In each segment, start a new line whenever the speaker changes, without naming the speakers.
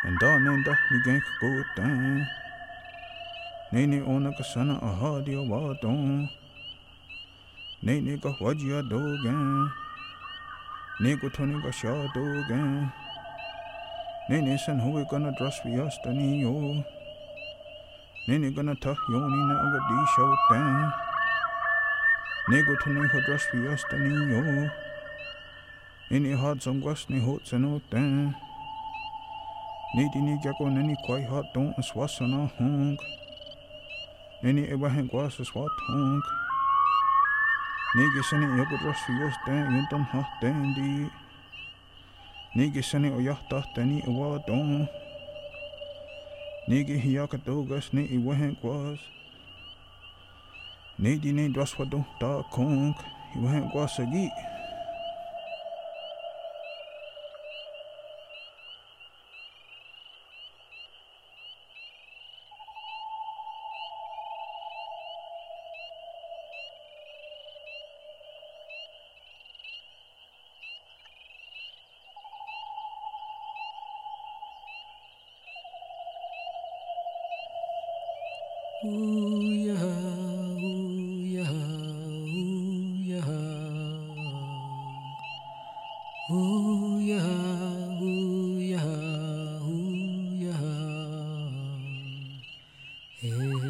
and nenda mi gank go down. Nene ona kasana ahadi awadon. Nene ga wajia dogan. Nego tony ga shadogan. Nene san hoe gonna dress for yastani yo. Nene gonna ta yoni na aga di show dan. Nego tony ho dress for yastani yo. Nene hard some guas ne hot sano dan. Nedi ni jako nani quite hot don't swasana honk. Nene ewa hen guas swat honk. Nege sani yago dress for yastan yuntan ha dandi. Nege sani oyahta tani ewa don. Nege hiaka dogas ne ewa hen guas. Nedi ne dress for don da konk. Ewa hen guas agi.
Ooh yeah, ooh yeah, ooh yeah, ooh yeah, ooh yeah, ooh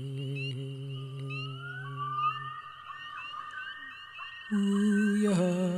yeah.